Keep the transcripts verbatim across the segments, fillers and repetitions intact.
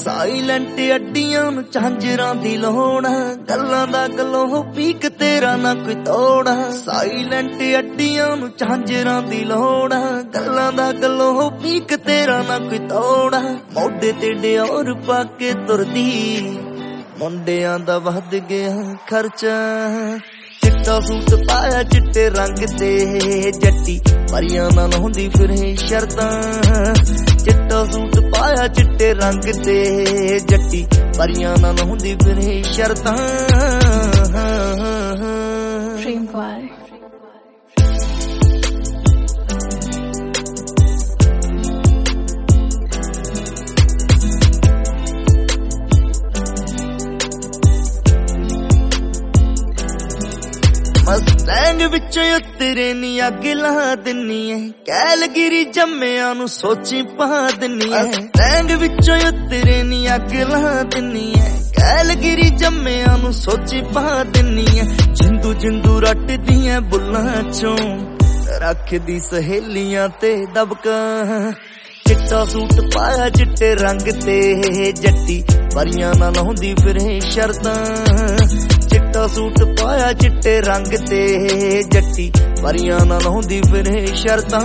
Silent ਅੱਡੀਆਂ ਨੂੰ ਝਾਂਜਰਾਂ ਦੀ ਲੋੜ, ਗੱਲਾਂ ਦਾ ਗਲੋਂ ਪੀਕ ਤੇਰਾ ਨਾ ਕੋਈ ਤੋੜ। ਸਾਈਲੈਂਟ ਅੱਡੀਆਂ ਨੂੰ ਝਾਂਜਰਾਂ ਦੀ ਲੋੜ, ਗੱਲਾਂ ਦਾ ਗਲੋਂ ਪੀਕ ਤੇਰਾ ਨਾ ਕੋਈ ਤੋੜ। ਮੋਢੇ ਤੇ ਡਿਓਰ ਪਾ ਕੇ ਤੁਰਦੀ, ਮੁੰਡਿਆਂ ਦਾ ਵੱਧ ਗਿਆ ਖਰਚਾ। ਚਿੱਟਾ ਸੂਟ ਪਾਇਆ ਚਿੱਟੇ ਰੰਗ ਤੇ, ਜੱਟੀ ਪਰੀਆਂ ਨਾਲ ਹੁੰਦੀ ਫਿਰੇ ਸ਼ਰਤਾਂ। ਚਿੱਟਾ ਸੂਟ ਪਾਇਆ ਚਿੱਟੇ ਰੰਗ ਤੇ, ਜੱਟੀ ਪਰੀਆਂ ਨਾਲ ਹੁੰਦੀ ਫਿਰੇ ਸ਼ਰਤਾਂ। ਮਸਟੈਂਗ ਵਿੱਚੋਂ ਉਤਰੇ ਨੀ ਅੱਗ ਲਾ ਦਿੰਨੀ ਐ, ਕੈਲਗਿਰੀ ਜੰਮਿਆਂ ਨੂੰ ਸੋਚੀ ਪਾ ਦਿੰਨੀ ਐ। ਮਸਟੈਂਗ ਵਿੱਚੋਂ ਉਤਰੇ ਨੀ ਅੱਗ ਲਾ ਦਿੰਨੀ ਐ, ਕੈਲਗਿਰੀ ਜੰਮਿਆਂ ਨੂੰ ਸੋਚੀ ਪਾ ਦਿੰਨੀ ਐ। ਜਿੰਦੂ ਜਿੰਦੂ ਰੱਟਦੀ ਐ ਬੁੱਲਾਂ ਚੋਂ, ਰੱਖਦੀ ਸਹੇਲੀਆਂ ਤੇ ਦਬਕਾ। ਚਿੱਟਾ ਸੂਟ ਪਾਇਆ ਚਿੱਟੇ ਰੰਗ ਤੇ, ਜੱਟੀ ਪਰੀਆਂ ਨਾਲ ਹੁੰਦੀ ਫਿਰੇ ਸ਼ਰਤਾਂ। ਚਿੱਟਾ ਸੂਟ ਪਾਇਆ ਚਿੱਟੇ ਰੰਗ ਤੇ, ਜੱਟੀ ਪਰੀਆਂ ਨਾਲ ਹੁੰਦੀ ਫਿਰੇ ਸ਼ਰਤਾਂ।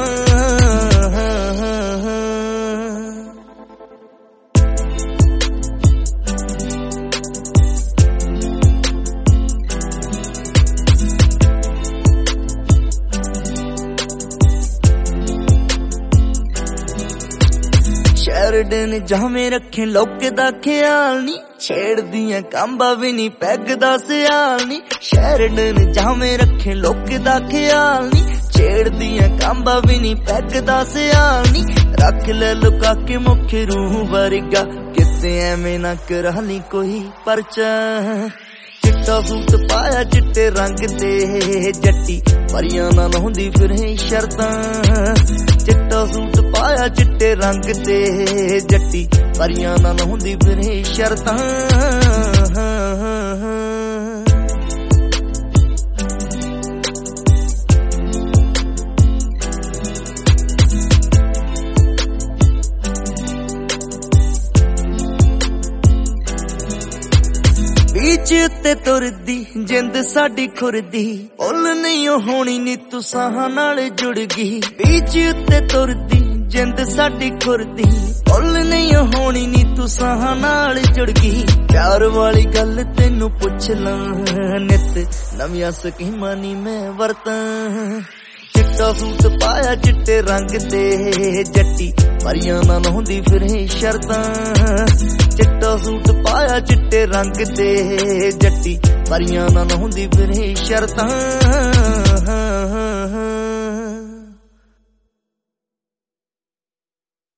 ਸ਼ੈਰਡਨ ਜਾਵੇਂ ਰੱਖੇ ਲੋਕ ਦਾ ਖਿਆਲ ਨੀ, ਛੇੜਦੀਆਂ ਕਾਂਬਾ ਵੀ ਨੀ ਪੈਗ ਦਾ ਸਿਆਲ ਨੀ। ਸ਼ੈਰਡਨ ਜਾਵੇਂ ਰੱਖੇ ਲੋਕ ਦਾ ਖਿਆਲ ਨੀ, ਛੇੜਦੀਆਂ ਕਾਂਬਾ ਵੀ ਨੀ ਪੈਗ ਦਾ ਸਿਆਲ ਨੀ। ਰੱਖ ਲੈ ਲੁਕਾ ਕੇ ਮੁੱਖ ਰੂਹ ਵਰਗਾ, ਕਿਤੇ ਐਵੇਂ ਨਾ ਕਰਾ ਲਈ ਕੋਈ ਪਰਚਾ। ਚਿੱਟਾ ਸੂਟ ਪਾਇਆ ਚਿੱਟੇ ਰੰਗ ਤੇ, ਜੱਟੀ ਪਰੀਆਂ ਨਾਲ ਹੁੰਦੀ ਫਿਰੇ ਸ਼ਰਤਾਂ। ਚਿੱਟਾ ਸੂਟ ਪਾਇਆ ਚਿੱਟੇ ਰੰਗ ਤੇ, ਜੱਟੀ ਪਰੀਆਂ ਨਾਲ ਹੁੰਦੀ ਫਿਰੇ ਸ਼ਰਤਾਂ। ਬੀਚ ਉੱਤੇ ਤੁਰਦੀ ਜਿੰਦ ਸਾਡੀ ਖੁਰਦੀ, ਭੁੱਲ ਨਹੀਂ ਹੋਣੀ ਨੀ ਤੂੰ ਸਾਹਾਂ ਨਾਲ ਜੁੜ ਗਈ। ਬੀਚ ਉੱਤੇ ਤੁਰਦੀ ਜਿੰਦ ਸਾਡੀ ਖੁਰਦੀ, ਭੁੱਲ ਨਹੀਂ ਹੋਣੀ ਨੀ ਤੂੰ ਸਾਹਾਂ ਨਾਲ ਜੁੜ ਗਈ। ਪਿਆਰ ਵਾਲੀ ਗੱਲ ਤੈਨੂੰ ਪੁੱਛ ਲਾਂ, ਨਿੱਤ ਨਵੀਆਂ ਸਕੀਮਾਂ ਨੀ ਮੈਂ ਵਰਤਾਂ। ਚਿੱਟਾ ਸੂਟ ਪਾਇਆ ਚਿੱਟੇ ਰੰਗ ਤੇ, ਜੱਟੀ ਪਰੀਆਂ ਨਾਲ ਹੁੰਦੀ ਫਿਰੇ ਸ਼ਰਤਾਂ। ਚਿੱਟਾ ਸੂਟ ਪਾਇਆ ਚਿੱਟੇ ਰੰਗ ਤੇ, ਜੱਟੀ ਪਰੀਆਂ ਨਾਲ ਹੁੰਦੀ ਫਿਰੇ ਸ਼ਰਤਾਂ।